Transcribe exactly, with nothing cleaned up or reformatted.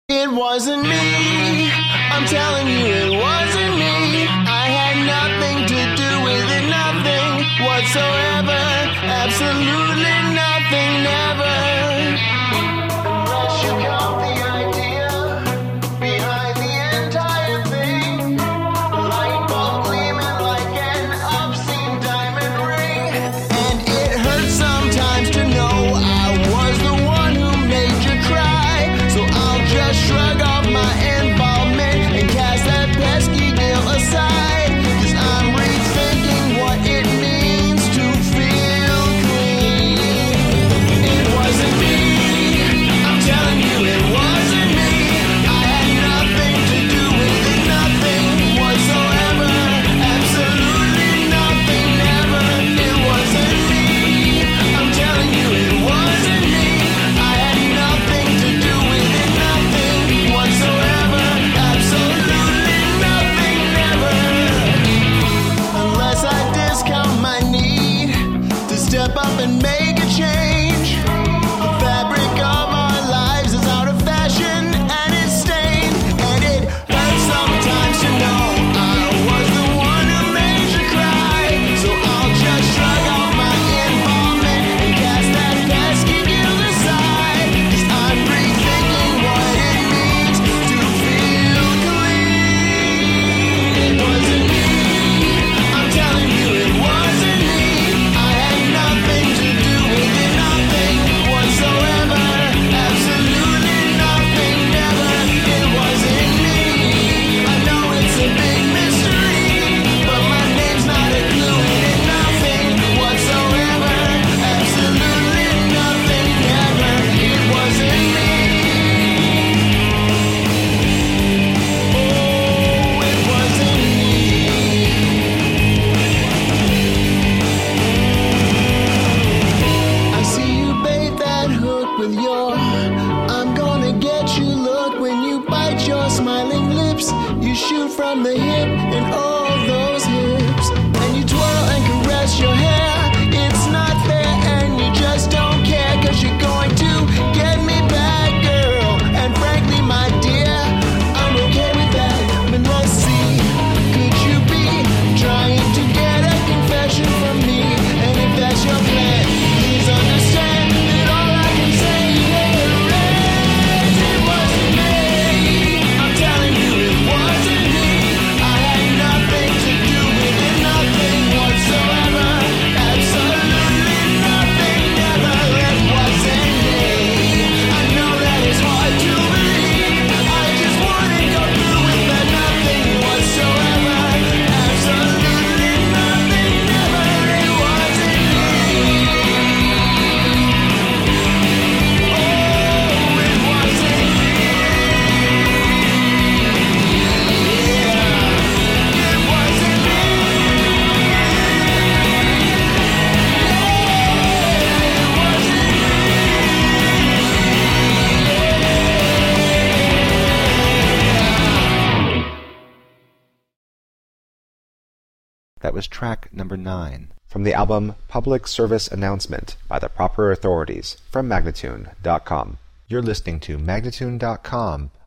It wasn't me, I'm telling you it wasn't me. I had nothing to do with it, nothing whatsoever. Absolutely nothing, never. Unless you count the idea behind the entire thing. Light bulb gleaming like an obscene diamond ring. And it hurts sometimes to know I was the one who made you cry. So I'll just shrug off my involvement and cast that pesky deal aside. Cause I'm rethinking what it means to feel clean. It wasn't me, I'm telling you it wasn't me. I had nothing to do with it, nothing whatsoever. Absolutely nothing, never. It wasn't me, I'm telling you it wasn't me. I had nothing to do with it, nothing whatsoever. Absolutely nothing, never. Unless I discount my need to step up and make a change. The fabric of our lives is out of fashion and it's stained. And it hurts sometimes to know I was the one who made you cry. So I'll just shrug off my involvement and cast that pesky guilt aside. Cause I'm rethinking what it means to feel clean. It wasn't me, I'm telling you it wasn't me. I had nothing to do with it, nothing whatsoever. Absolutely nothing, never. It wasn't me. I know it's a big mystery, but my name's not a clue in it, nothing whatsoever. Absolutely nothing, never. It wasn't me. Oh, it wasn't me. I see you bait that hook with your I'm gonna get you look. When you bite your smiling lips, you shoot from the hip and all those hips. And you twirl and caress your hair. It's not fair and you just don't care. Cause you're going to get me back, girl. And frankly, my dear, I'm okay with that. But let's see, could you be trying to get a confession from me? And if that's your plan, please understand that all I can say here is it wasn't me. I'm telling you it wasn't me. I had nothing to do with it, nothing whatsoever. Absolutely nothing, never. It wasn't me. I know that it's hard to believe. I just wanna go through with that nothing whatsoever. Absolutely nothing, never. It wasn't me. Oh, it wasn't me. Yeah, it wasn't me. That was track number nine from the album Public Service Announcement by the Proper Authorities from Magnatune dot com. You're listening to Magnatune dot com,